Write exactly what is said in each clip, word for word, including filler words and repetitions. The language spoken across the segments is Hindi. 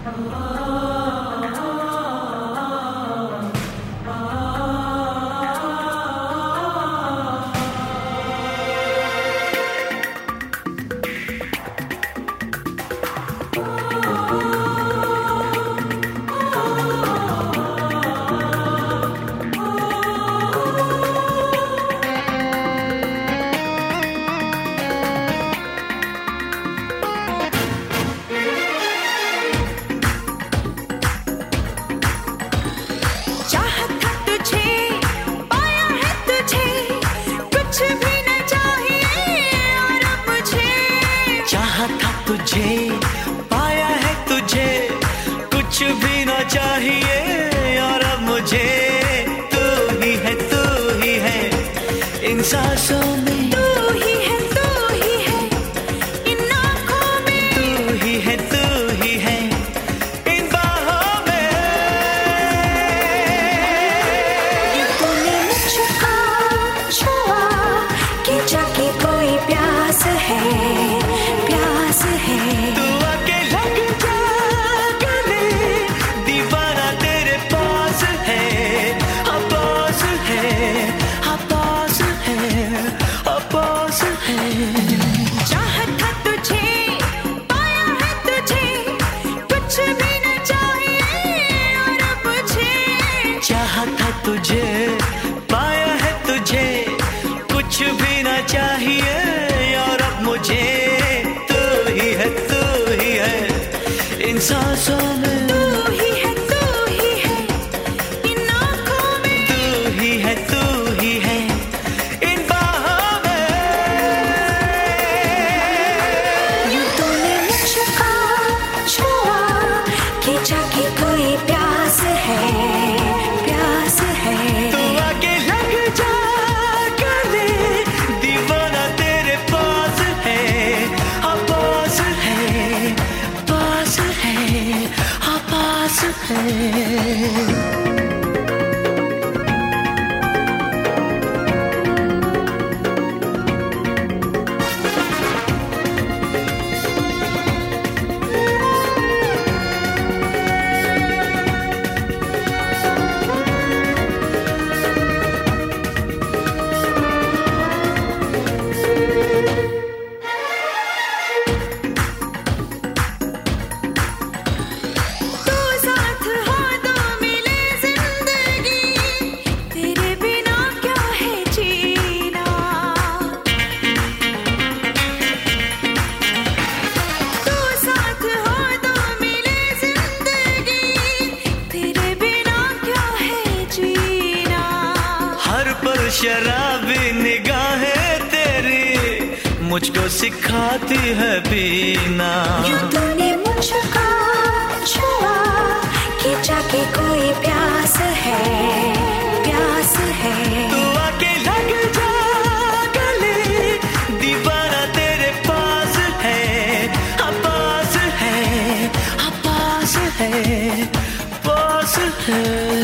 तुझे पाया है तुझे कुछ भी ना चाहिए और अब मुझे तू ही है तू ही है इन सांसों में तू ही है तू ही है इन आँखों में तू ही है तू ही है इन बाहों में ये तूने मुझको छुआ कि जाके कोई प्यास है प्यास है तू आके लग जा गले दीवाना तेरे पास है हाँ पास है हाँ पास है हाँ पास है चाहत था तुझे पाया है तुझे कुछ भी न चाहिए और अब मुझे चाहत था तुझे पाया है तुझे कुछ भी ना चाहिए और अब मुझे तू ही है तू ही है इन सांसों में तू ही है तू ही है इन आँखों में तू ही है तू ही है इन बाहों में यूं तूने मुझको छुआ कि जाके कोई प्यास है प्यास है तू आके लग जा गले दीवाना तेरे पास है हाँ पास है पास है हाँ पास है तू साथ हो तो मिले जिंदगी तेरे बिना क्या है जीना तू साथ हो तो मिले जिंदगी तेरे बिना क्या है जीना हर पल शराबी निगाहें तेरी मुझको सिखाती है पीना यूं तूने मुझको छुआ कि जाके कोई प्यास है प्यास है तू आके लग जा गले दीवाना तेरे पास है हाँ पास है हाँ पास है पास है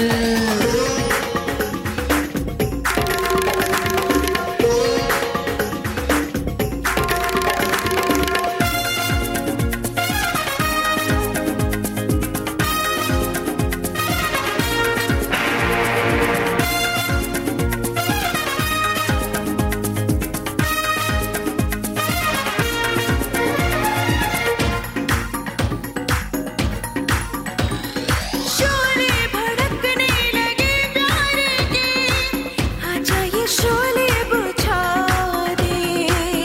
शोले भड़कने लगे प्यार के आजा ये शोले बुझा दे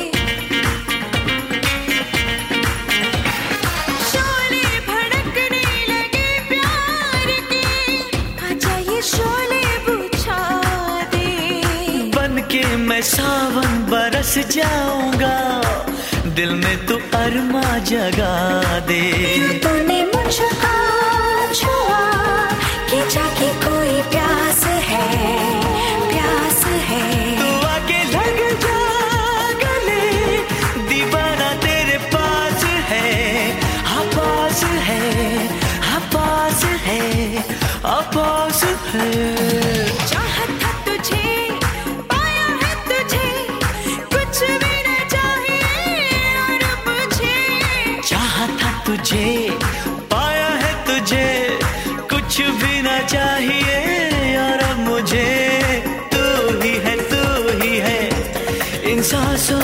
शोले भड़कने लगे प्यार के आजा ये शोले बुझा दे बन के मैं सावन बरस जाऊंगा दिल में तू अरमा जगा दे तूने मुझको छुआ कि जाके कोई प्यास है प्यास है तू आके लग जा गले दीवाना तेरे पास है हाँ पास है हाँ पास है हाँ पास है चाहत था तुझे पाया है तुझे कुछ भी न चाहिए और अब मुझे चाहा था तुझे पाया है सांसों